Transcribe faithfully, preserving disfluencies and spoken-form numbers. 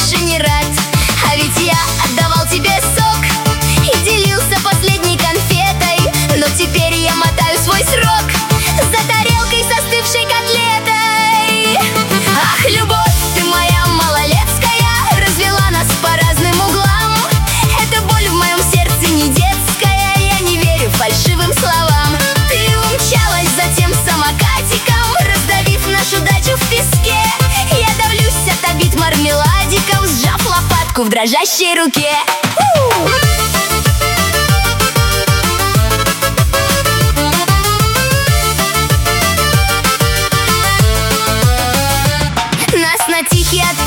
больше не рад. А ведь я отдавал тебе сок и делился последней конфетой, но теперь я мотаю свой срок за тарелкой с остывшей котлетой. Ах, любовь, ты моя малолетская, развела нас по разным углам. Эта боль в моем сердце не детская, я не верю фальшивым словам. Ты умчалась за тем самокатиком, раздавив нашу дачу в песке. Я давлюсь от обид мармеладиком, сжав лопатку в дрожащей руке. Нас на тихий отпуск